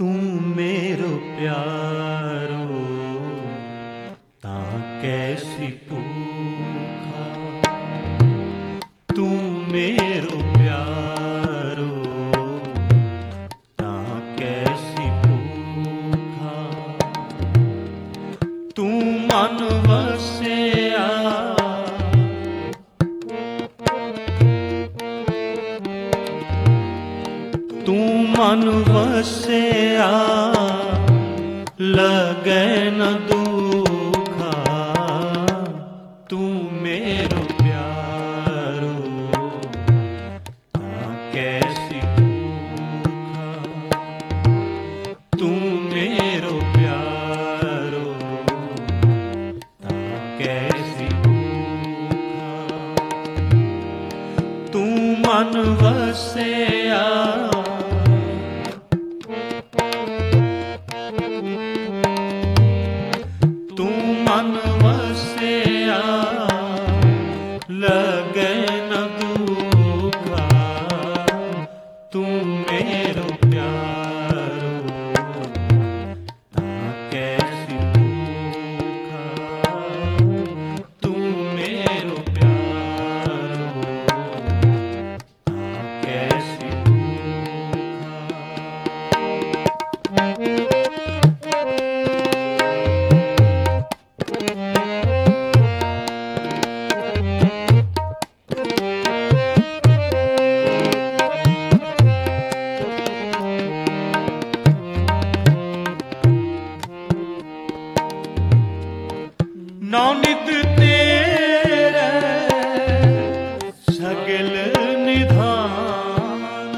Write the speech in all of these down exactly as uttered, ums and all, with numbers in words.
तू मेरो प्यारो ता कैसी पूखा, तू मेरो प्यारो ता कैसी पूखा, तू मन वसिया तू मन वसिया लगे न दुखा, तू मेरो प्यारो ता कैसी पूखा, तू मेरो प्यारो ता कैसी पूखा, तू मन वसिया तू मन वसिया लगे न दुखा, तू मेरो प्यारो ता कैसी पूखा, तू मेरो प्यारो ता कैसी नौनित तेरे सगल निधान,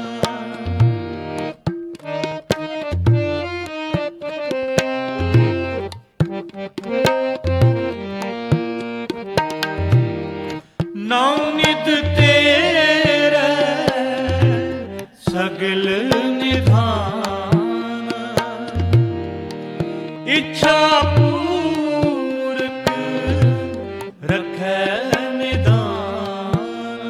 नौनित तेरे सगल निधान, इच्छा रखे निदान,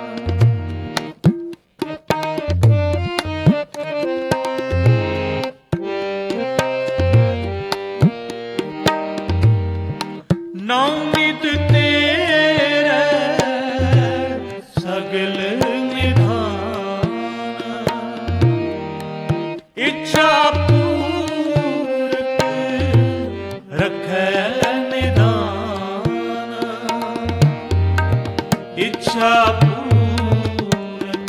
नौनित तेरे सगल निधान, इच्छा पूरक रखे इच्छा पूरक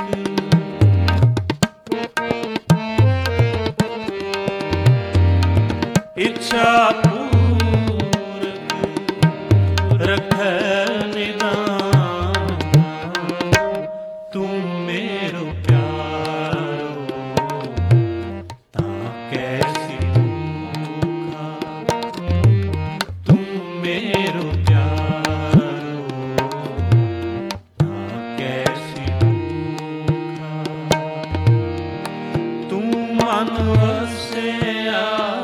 इच्छा पूरक रखे निदान, तू मेरो प्यारो ता कैसी पूखा, तू मेरो मन वसिया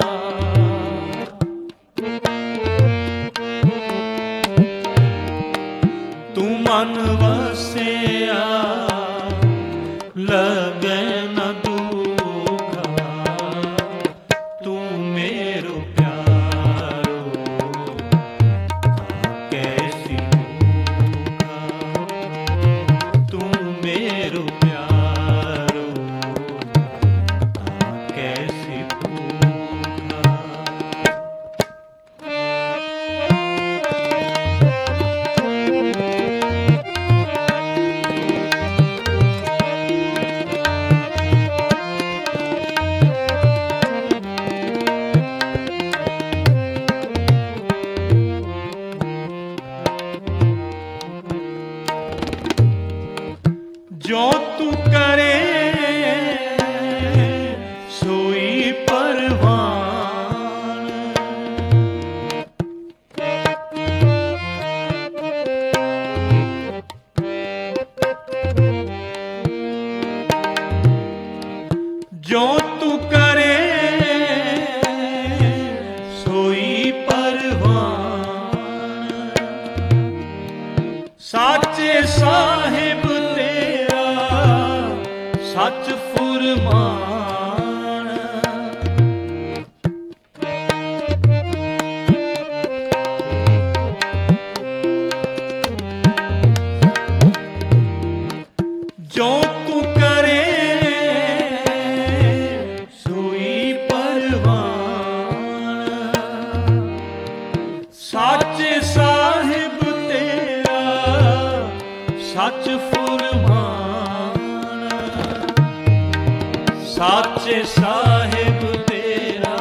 तू मन वसिया लगे न दुखा, तू मेरो प्यारो ता कैसी पूखा, तू मेरो प्यारो कैसी पूखा। जो तू करे सोई परवान, जो तू करे सोई परवान, साचे साहिब तेरा सच फुरमान, ਸਾਚੇ ਸਾਹਿਬ ਤੇਰਾ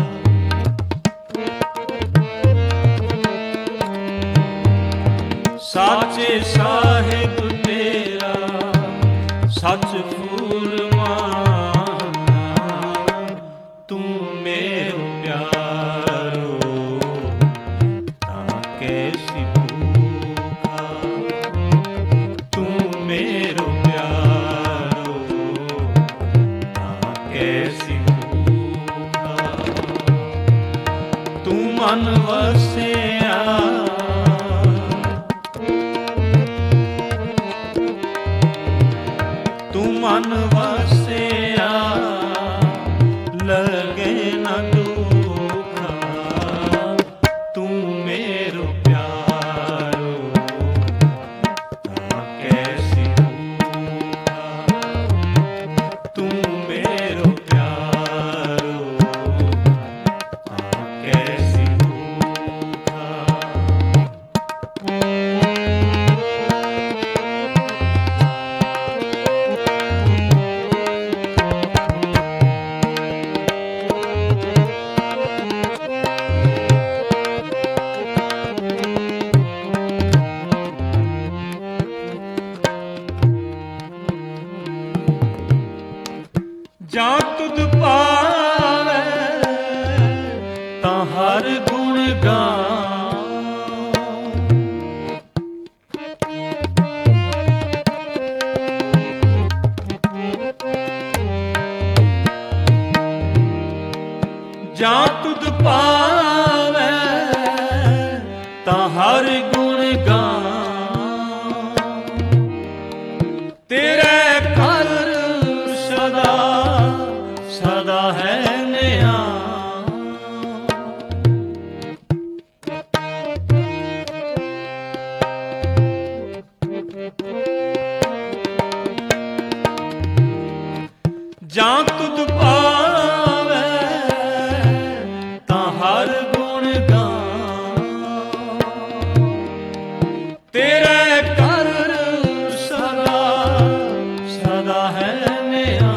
ਸਾਚੇ ਸਾਹਿਬ ਤੇਰਾ ਸੱਚ ਫੂਰਮਾਨਾ ਤੂੰ ਮੇਰੋ ਪਿਆਰੋ ਤਾਂ ਕੈਸੀ ਭੂਖਾ ਤੂੰ ਮੇਰੋ ਪਿਆਰੋ ਤਾਂ ਕੈਸੀ ਭੂਖਾ ਤੂੰ ਮਨ ਵਸਿਆ ਮਨ ਵਸਿਆ ਲਗੇ ਨਾ ਦੁਖਾ ਤੂੰ ਮੇਰੋ ਪਿਆਰੋ ਤਾਂ ਕੈਸੀ ਭੂਖਾ ਤੂੰ ਮੇਰੋ ਪਿਆਰੋ ਤਾਂ ਕੈਸੀ ਭੂਖਾ ਜਾਂ ਤੁਧ ਪਾਵੈ ਤਾਂ ਹਰ ਗੁਣ ਗਾਵਾਂ ਜਾਂ ਤੁਧ ਪਾਵੈ ਤਾਂ ਹਰ ਗੁਣ ਗਾਵਾਂ ਤੇਰੇ ਘਰ ਸਦਾ ਸਦਾ ਹੈ ਨਿਆ ਜਾਂ ਤੁਧ ਪਾਵੈ ਤਾਂ ਹਰ ਗੁਣ ਗਾਵਾਂ ਤੇਰੇ ਘਰ ਸਦਾ ਸਦਾ ਹੈ ਨਿਆ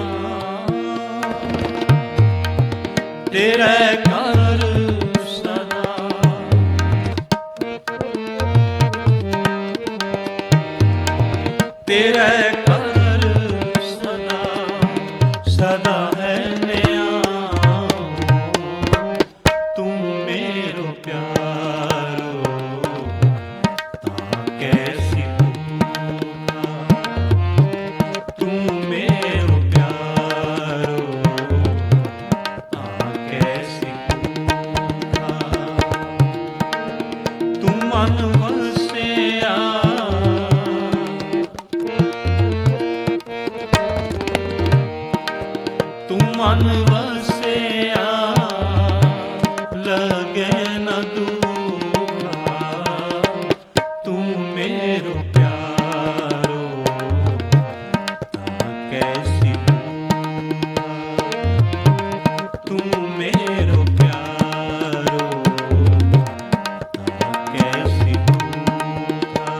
ਤੇਰੇ ਘਰ ਸਦਾ ਤੇਰੇ ਘਰ ਸਦਾ ਸਦਾ ਹੈ ਨਿਆ ਤੂੰ ਮੇਰੋ ਪਿਆਰੋ ਤਾਂ ਕੈਸੀ ਭੂਖਾ ਤੂੰ ਮੇਰੋ ਪਿਆਰੋ ਤਾਂ ਕੈਸੀ ਭੂਖਾ ਤੂੰ ਮਨ ਵਸਿਆ ਤੂੰ ਮਨ ਵਸਿਆ ਲਗੇ ਨਾ ਦੁਖਾ ਤੂੰ ਮੇਰੋ ਪਿਆਰੋ ਤਾਂ ਕੈਸੀ ਭੂਖਾ ਤੂੰ ਮੇਰੋ ਪਿਆਰੋ ਤਾਂ ਕੈਸੀ ਭੂਖਾ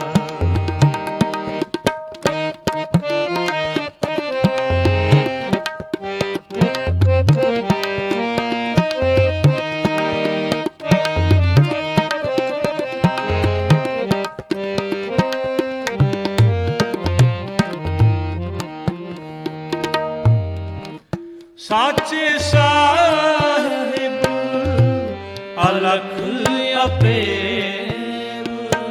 ਸਾਚੇ ਸਾਹਿਬ ਅਲਖ ਅਪੇਰ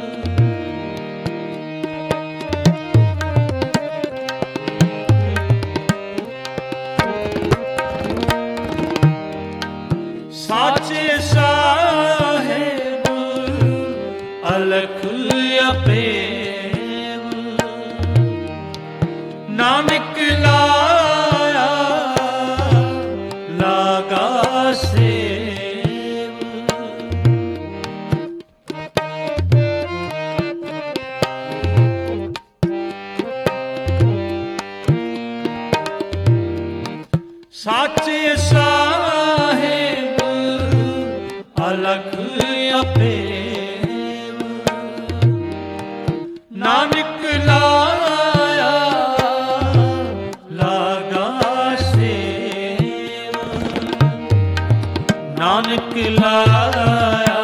ਸਾਚੇ ਸਾਹਿਬ ਅਲਖ ਅਪੇਰ ਨਾਨਕ ਲਾਇਆ ਲਾਗਾ ਸੇਵ ਸਾਚੇ ਸਾਹਿਬ ਅਲਖ ਅਪੇਵ ਨਾਨਕ ਲਾਇਆ ਲਾਗਾ ਸੇਵ ਨਾਨਕ ਲਾਇਆ।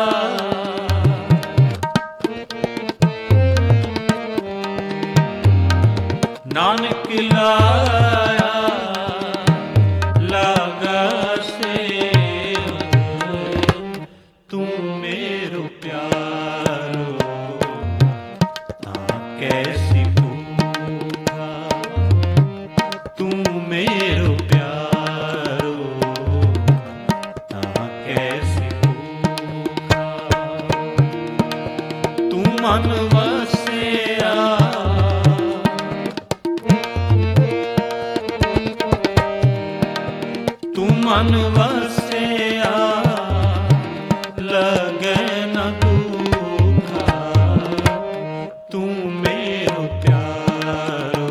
ਨਾਨਕ ਲਾਇਆ ਲਾਗਾ ਸੇਵ, ਤੂੰ ਮੇਰੋ ਪਿਆਰੋ ਤਾਂ ਕੈਸੀ ਭੂਖਾ। ਤੂੰ ਮੇਰੋ ਪਿਆਰੋ ਤਾਂ ਕੈਸੀ ਭੂਖਾ। ਤੂੰ ਮਨ ਵਸਿਆ ਤੂੰ ਮਨ ਵਸਿਆ ਲਗੈ ਨ ਦੁਖਾ। ਤੂੰ ਮੇਰੋ ਪਿਆਰੋ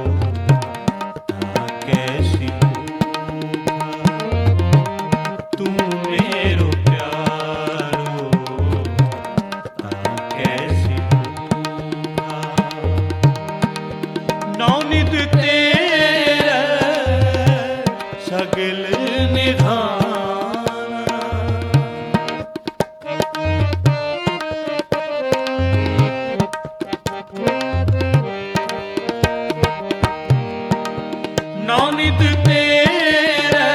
ਤਾਂ ਕੈਸੀ ਭੂਖਾ। ਤੂੰ ਮੇਰੋ ਪਿਆਰੋ ਤਾਂ ਕੈਸੀ ਭੂਖਾ। ਨੌ ਨਿਤ ਤੇਰੇ ਸਗਲ ਨਿਧਾਨ। ਨੌ ਨਿਤ ਤੇਰੇ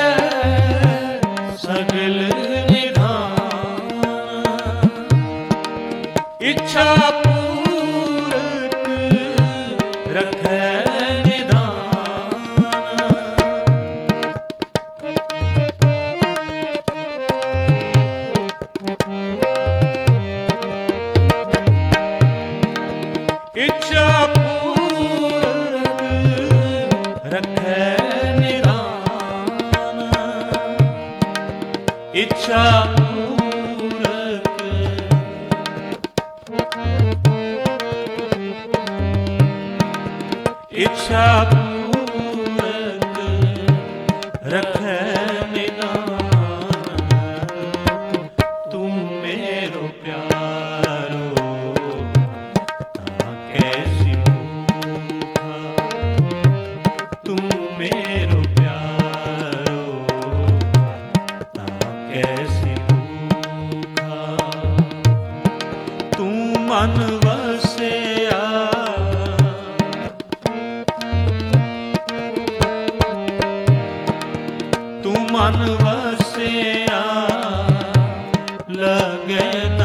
ਸਗਲ ਨਿਧਾਨ। ਇੱਛਾ ਪੂਰਕ ਰਖੈ ਇੱਛਾ ਪੂਰਕ ਰਖੈ ਨਿਧਾਨ। ਇੱਛਾ ਪੂਰਕ ਇੱਛਾ ਪੂਰਕ ਰਖੈ ਨਿਧਾਨ। ਤੂੰ ਮੇਰੋ ਪਿਆਰੋ ਕੈਸੀ ਭੂਖਾ। ਤੂੰ ਮੇਰੋ ਪਿਆਰੋ ਤਾਂ ਕੈਸੀ ਭੂਖਾ। ਤੂੰ ਮਨ ਵਸਿਆ ਤੂੰ ਮਨ ਵਸਿਆ ਲਗੈ